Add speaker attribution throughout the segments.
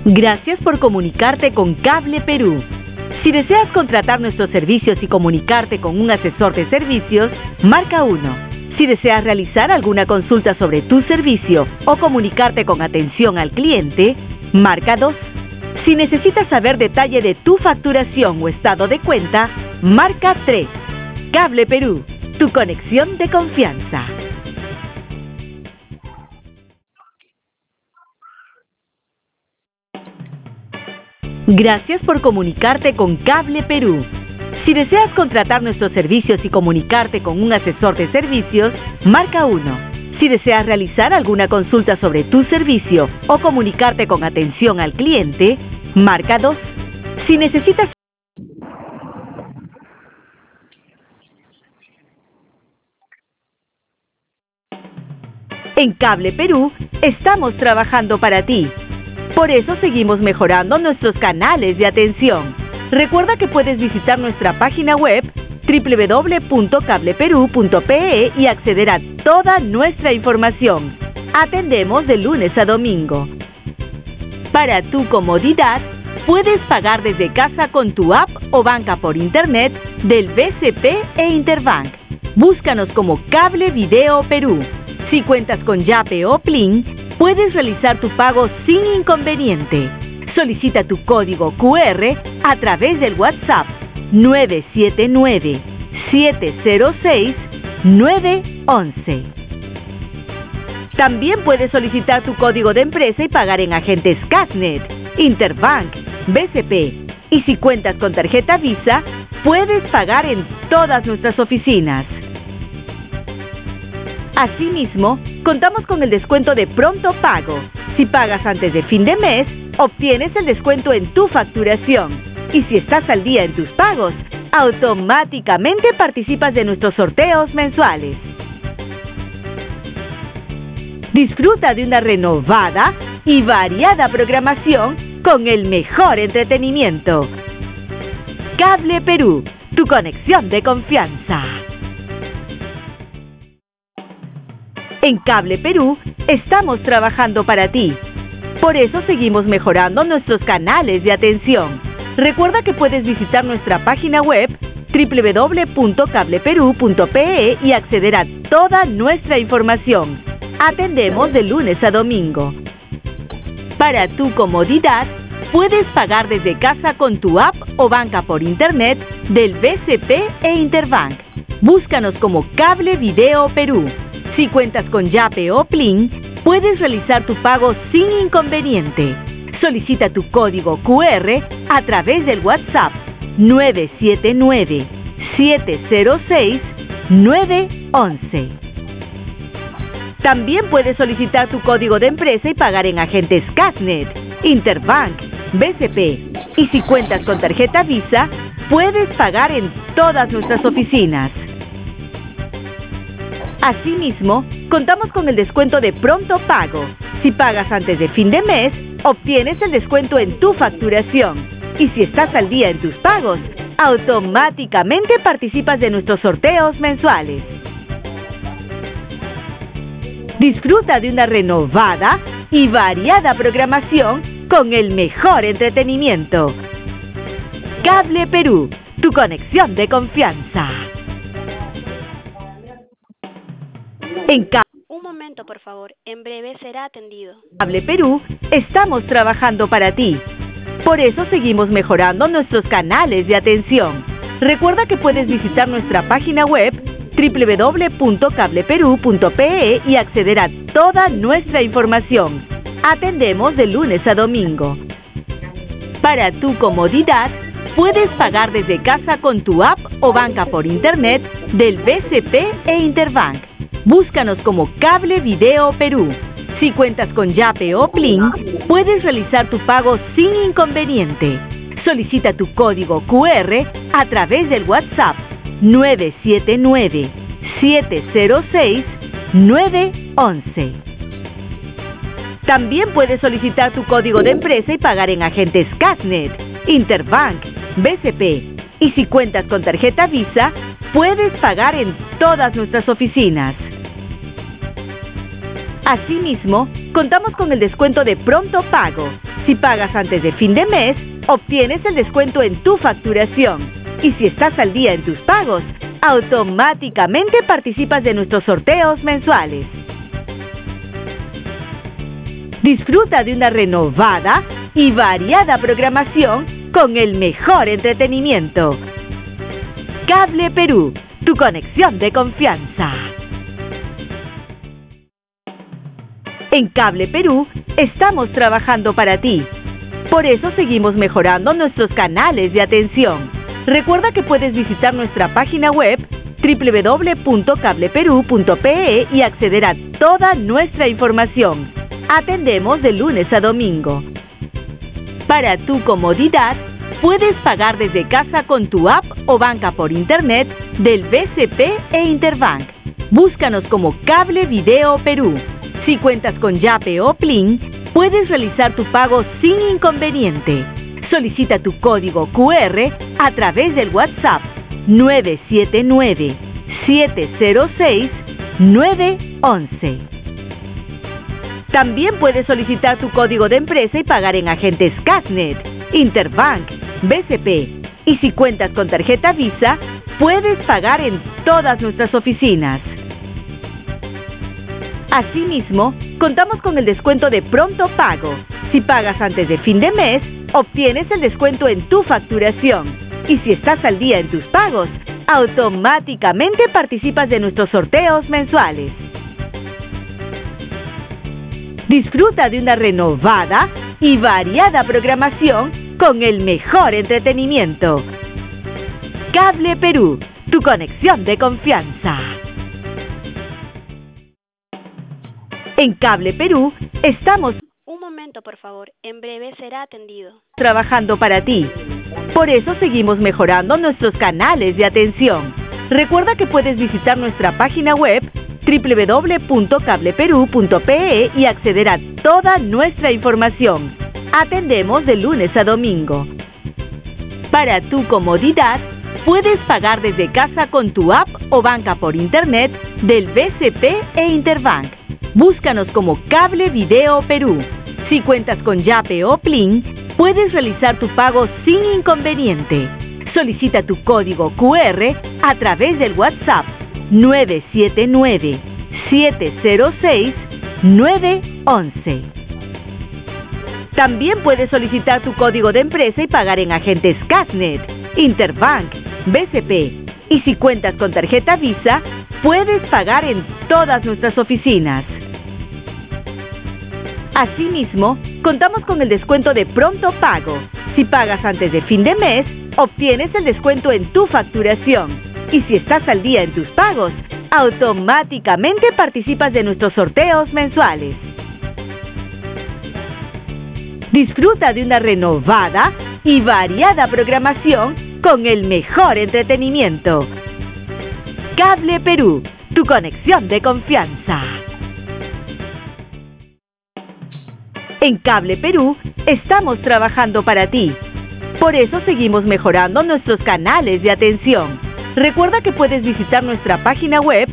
Speaker 1: Gracias por comunicarte con Cable Perú. Si deseas contratar nuestros servicios y comunicarte con un asesor de servicios, marca 1. Si deseas realizar alguna consulta sobre tu servicio o comunicarte con atención al cliente, marca 2. Si necesitas saber detalle de tu facturación o estado de cuenta, marca 3. Cable Perú, tu conexión de confianza. Gracias por comunicarte con Cable Perú. Si deseas contratar nuestros servicios y comunicarte con un asesor de servicios, marca 1. Si deseas realizar alguna consulta sobre tu servicio o comunicarte con atención al cliente, marca 2. Si necesitas... En Cable Perú, estamos trabajando para ti. Por eso seguimos mejorando nuestros canales de atención. Recuerda que puedes visitar nuestra página web www.cableperu.pe y acceder a toda nuestra información. Atendemos de lunes a domingo. Para tu comodidad, puedes pagar desde casa con tu app o banca por internet del BCP e Interbank. Búscanos como Cable Video Perú. Si cuentas con Yape o Plin, puedes realizar tu pago sin inconveniente. Solicita tu código QR a través del WhatsApp 979-706-911. También puedes solicitar tu código de empresa y pagar en agentes Casnet, Interbank, BCP. Y si cuentas con tarjeta Visa, puedes pagar en todas nuestras oficinas. Asimismo, contamos con el descuento de pronto pago. Si pagas antes de fin de mes, obtienes el descuento en tu facturación. Y si estás al día en tus pagos, automáticamente participas de nuestros sorteos mensuales. Disfruta de una renovada y variada programación con el mejor entretenimiento. Cable Perú, tu conexión de confianza. En Cable Perú, estamos trabajando para ti. Por eso seguimos mejorando nuestros canales de atención. Recuerda que puedes visitar nuestra página web www.cableperu.pe y acceder a toda nuestra información. Atendemos de lunes a domingo. Para tu comodidad, puedes pagar desde casa con tu app o banca por internet del BCP e Interbank. Búscanos como Cable Video Perú. Si cuentas con Yape o Plin, puedes realizar tu pago sin inconveniente. Solicita tu código QR a través del WhatsApp 979-706-911. También puedes solicitar tu código de empresa y pagar en agentes Casnet, Interbank, BCP. Y si cuentas con tarjeta Visa, puedes pagar en todas nuestras oficinas. Asimismo, contamos con el descuento de pronto pago. Si pagas antes de fin de mes, obtienes el descuento en tu facturación. Y si estás al día en tus pagos, automáticamente participas de nuestros sorteos mensuales. Disfruta de una renovada y variada programación con el mejor entretenimiento. Cable Perú, tu conexión de confianza.
Speaker 2: Un momento, por favor. En breve será atendido.
Speaker 1: Cable Perú, estamos trabajando para ti. Por eso seguimos mejorando nuestros canales de atención. Recuerda que puedes visitar nuestra página web www.cableperu.pe y acceder a toda nuestra información. Atendemos de lunes a domingo. Para tu comodidad, puedes pagar desde casa con tu app o banca por internet del BCP e Interbank. Búscanos como Cable Video Perú. Si cuentas con Yape o Plin, puedes realizar tu pago sin inconveniente. Solicita tu código QR a través del WhatsApp 979-706-911. También puedes solicitar tu código de empresa y pagar en agentes Casnet, Interbank, BCP. Y si cuentas con tarjeta Visa, puedes pagar en todas nuestras oficinas. Asimismo, contamos con el descuento de Pronto Pago. Si pagas antes de fin de mes, obtienes el descuento en tu facturación. Y si estás al día en tus pagos, automáticamente participas de nuestros sorteos mensuales. Disfruta de una renovada y variada programación con el mejor entretenimiento. Cable Perú, tu conexión de confianza. En Cable Perú estamos trabajando para ti. Por eso seguimos mejorando nuestros canales de atención. Recuerda que puedes visitar nuestra página web www.cableperu.pe y acceder a toda nuestra información. Atendemos de lunes a domingo. Para tu comodidad, puedes pagar desde casa con tu app o banca por internet del BCP e Interbank. Búscanos como Cable Video Perú. Si cuentas con Yape o Plin, puedes realizar tu pago sin inconveniente. Solicita tu código QR a través del WhatsApp 979-706-911. También puedes solicitar tu código de empresa y pagar en agentes Casnet, Interbank, BCP. Y si cuentas con tarjeta Visa, puedes pagar en todas nuestras oficinas. Asimismo, contamos con el descuento de Pronto Pago. Si pagas antes de fin de mes, obtienes el descuento en tu facturación. Y si estás al día en tus pagos, automáticamente participas de nuestros sorteos mensuales. Disfruta de una renovada y variada programación con el mejor entretenimiento. Cable Perú, tu conexión de confianza. En Cable Perú estamos
Speaker 2: Un momento, por favor. En breve será atendido.
Speaker 1: trabajando para ti. Por eso seguimos mejorando nuestros canales de atención. Recuerda que puedes visitar nuestra página web www.cableperu.pe y acceder a toda nuestra información. Atendemos de lunes a domingo. Para tu comodidad, puedes pagar desde casa con tu app o banca por internet del BCP e Interbank. Búscanos como Cable Video Perú. Si cuentas con Yape o Plin, puedes realizar tu pago sin inconveniente. Solicita tu código QR a través del WhatsApp 979-706-911. También puedes solicitar tu código de empresa y pagar en agentes Casnet, Interbank, BCP. Y si cuentas con tarjeta Visa, puedes pagar en todas nuestras oficinas. Asimismo, contamos con el descuento de Pronto Pago. Si pagas antes de fin de mes, obtienes el descuento en tu facturación. Y si estás al día en tus pagos, automáticamente participas de nuestros sorteos mensuales. Disfruta de una renovada y variada programación con el mejor entretenimiento. Cable Perú, tu conexión de confianza. En Cable Perú estamos trabajando para ti. Por eso seguimos mejorando nuestros canales de atención. Recuerda que puedes visitar nuestra página web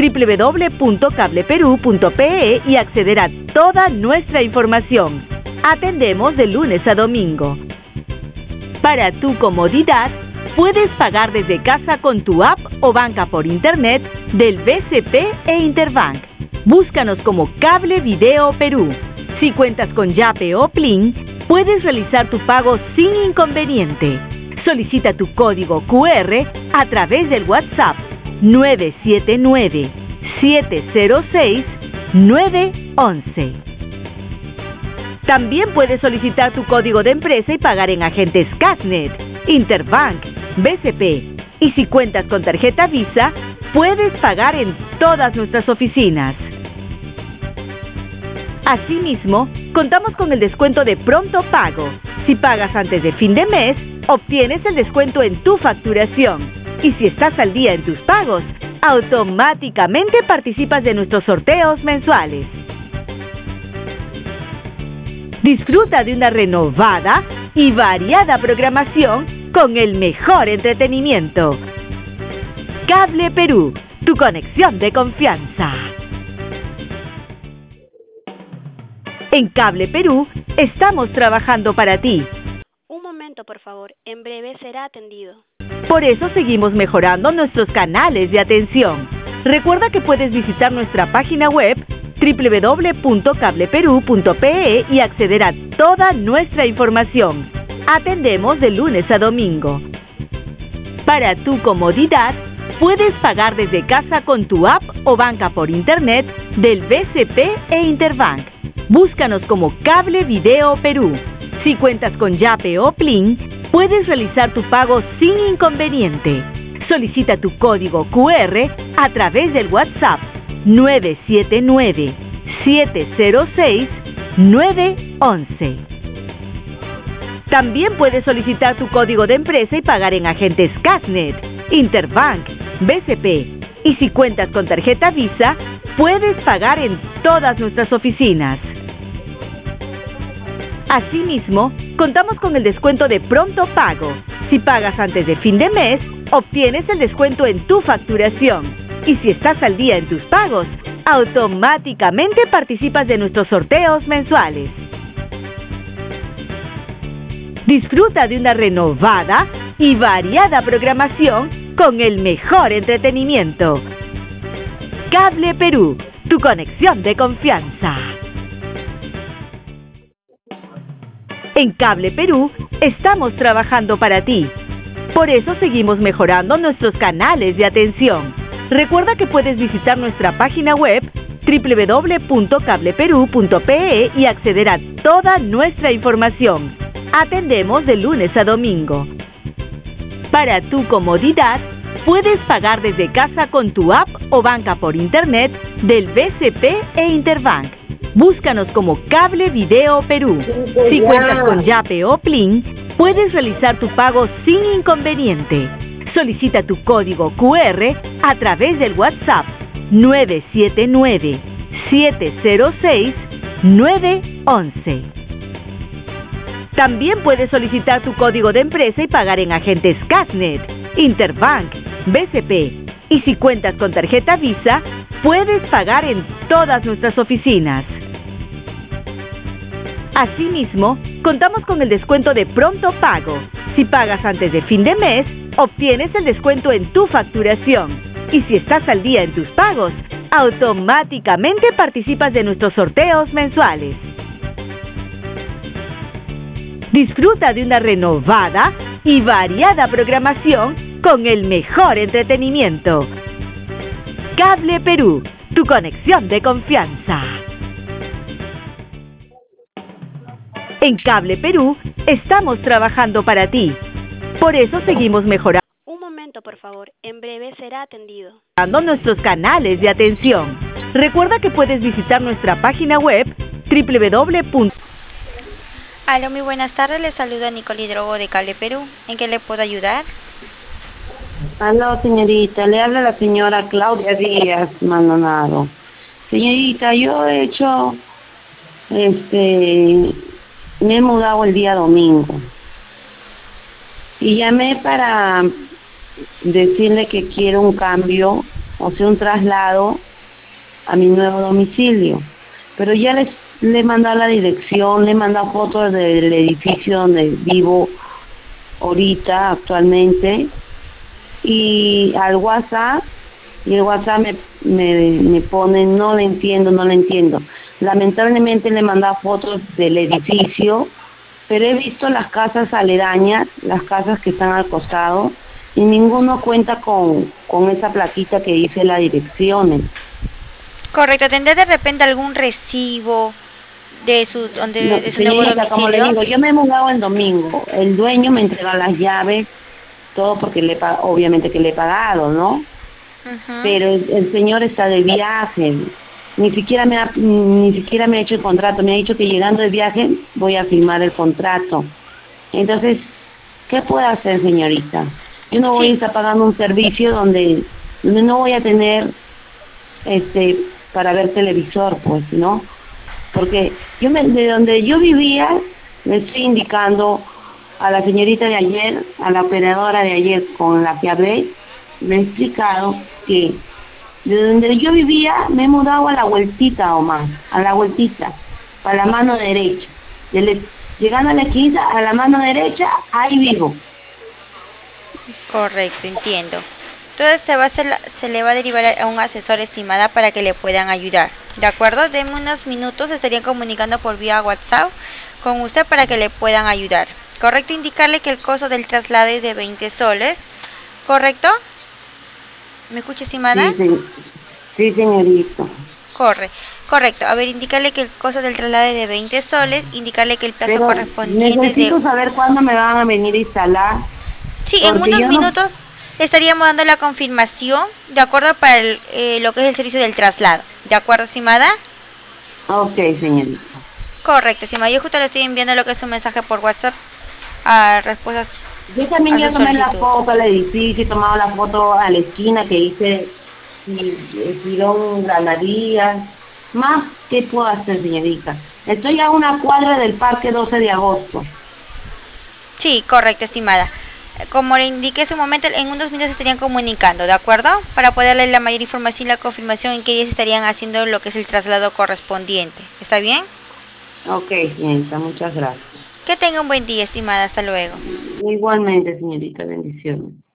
Speaker 1: www.cableperu.pe y acceder a toda nuestra información. Atendemos de lunes a domingo. Para tu comodidad, puedes pagar desde casa con tu app o banca por internet del BCP e Interbank. Búscanos como Cable Video Perú. Si cuentas con Yape o Plin, puedes realizar tu pago sin inconveniente. Solicita tu código QR a través del WhatsApp 979-706-911. También puedes solicitar tu código de empresa y pagar en agentes Casnet, Interbank, BCP. Y si cuentas con tarjeta Visa, puedes pagar en todas nuestras oficinas. Asimismo, contamos con el descuento de Pronto Pago. Si pagas antes de fin de mes, obtienes el descuento en tu facturación. Y si estás al día en tus pagos, automáticamente participas de nuestros sorteos mensuales. Disfruta de una renovada y variada programación con el mejor entretenimiento. Cable Perú, tu conexión de confianza. En Cable Perú estamos trabajando para ti.
Speaker 2: Un momento, por favor. En breve será atendido.
Speaker 1: Por eso seguimos mejorando nuestros canales de atención. Recuerda que puedes visitar nuestra página web www.cableperú.pe y acceder a toda nuestra información. Atendemos de lunes a domingo. Para tu comodidad, puedes pagar desde casa con tu app o banca por internet del BCP e Interbank. Búscanos como Cable Video Perú. Si cuentas con Yape o Plin, puedes realizar tu pago sin inconveniente. Solicita tu código QR a través del WhatsApp 979-706-911. También puedes solicitar tu código de empresa y pagar en agentes Casnet, Interbank, BCP. Y si cuentas con tarjeta Visa, puedes pagar en todas nuestras oficinas. Asimismo, contamos con el descuento de pronto pago. Si pagas antes de fin de mes, obtienes el descuento en tu facturación. Y si estás al día en tus pagos, automáticamente participas de nuestros sorteos mensuales. Disfruta de una renovada y variada programación con el mejor entretenimiento. Cable Perú, tu conexión de confianza. En Cable Perú estamos trabajando para ti. Por eso seguimos mejorando nuestros canales de atención. Recuerda que puedes visitar nuestra página web www.cableperú.pe y acceder a toda nuestra información. Atendemos de lunes a domingo. Para tu comodidad, puedes pagar desde casa con tu app o banca por internet del BCP e Interbank. Búscanos como Cable Video Perú. Si cuentas con Yape o Plin, puedes realizar tu pago sin inconveniente. Solicita tu código QR a través del WhatsApp 979-706-911. También puedes solicitar tu código de empresa y pagar en agentes Casnet, Interbank, BCP. Y si cuentas con tarjeta Visa, puedes pagar en todas nuestras oficinas. Asimismo, contamos con el descuento de pronto pago. Si pagas antes de fin de mes, obtienes el descuento en tu facturación. Y si estás al día en tus pagos, automáticamente participas de nuestros sorteos mensuales. Disfruta de una renovada y variada programación con el mejor entretenimiento. Cable Perú, tu conexión de confianza. En Cable Perú estamos trabajando para ti. Por eso seguimos mejorando.
Speaker 2: Un momento, por favor. En breve será atendido.
Speaker 1: Nuestros canales de atención. Recuerda que puedes visitar nuestra página web www.
Speaker 3: Aló, muy buenas tardes, les saluda Nicole Hidrogo de Cable Perú. ¿En qué le puedo ayudar?
Speaker 4: Aló, señorita, le habla la señora Claudia Díaz Maldonado. Señorita, yo he hecho, me he mudado el día domingo. Y llamé para decirle que quiero un cambio, o sea, un traslado a mi nuevo domicilio. Pero ya le he mandado la dirección, le he mandado fotos del edificio donde vivo ahorita, actualmente, y al WhatsApp, y el WhatsApp me pone, no le entiendo. Lamentablemente le he mandado fotos del edificio, pero he visto las casas aledañas, las casas que están al costado, y ninguno cuenta con esa plaquita que dice las direcciones.
Speaker 3: Correcto, ¿tendrá de repente algún recibo de su nuevo domicilio?
Speaker 4: Como le digo, yo me he mudado el domingo. El dueño me entregó las llaves, todo porque obviamente que le he pagado, ¿no? Pero el señor está de viaje. Ni siquiera me ha hecho el contrato. Me ha dicho que llegando de viaje voy a firmar el contrato. Entonces, ¿qué puedo hacer, señorita? Yo no voy a estar pagando un servicio donde no voy a tener para ver televisor, pues, ¿no? Porque de donde yo vivía, le estoy indicando a la señorita de ayer, a la operadora de ayer con la que hablé, le he explicado que de donde yo vivía me he mudado a la vueltita o más, a la vueltita, para la mano derecha. Llegando a la esquina, a la mano derecha, ahí vivo.
Speaker 3: Correcto, entiendo. Entonces se le va a derivar a un asesor, estimada, para que le puedan ayudar. ¿De acuerdo? Denme unos minutos, se estarían comunicando por vía WhatsApp con usted para que le puedan ayudar. Correcto, indicarle que el costo del traslado es de 20 soles. ¿Correcto? ¿Me escucha, estimada?
Speaker 4: Sí, señorita.
Speaker 3: Correcto. A ver, indicarle que el costo del traslado es de 20 soles, indicarle que el plazo
Speaker 4: Pero
Speaker 3: correspondiente
Speaker 4: necesito saber cuándo me van a venir a instalar.
Speaker 3: Sí, en unos minutos estaríamos dando la confirmación, de acuerdo, para lo que es el servicio del traslado. ¿De acuerdo, estimada?
Speaker 4: Ok, señorita.
Speaker 3: Correcto, estimada. Yo justo le estoy enviando lo que es un mensaje por WhatsApp a respuestas.
Speaker 4: Yo también ya tomé la foto al edificio, he tomado la foto a la esquina que dice Girón Ganaderías. Más, ¿qué puedo hacer, señorita? Estoy a una cuadra del Parque 12 de Agosto.
Speaker 3: Sí, correcto, estimada. Como le indiqué hace un momento, en unos minutos se estarían comunicando, ¿de acuerdo? Para poder darle la mayor información y la confirmación en que ellos estarían haciendo lo que es el traslado correspondiente. ¿Está bien?
Speaker 4: Ok, señorita, muchas gracias.
Speaker 3: Que tenga un buen día, estimada. Hasta luego.
Speaker 4: Igualmente, señorita, bendiciones.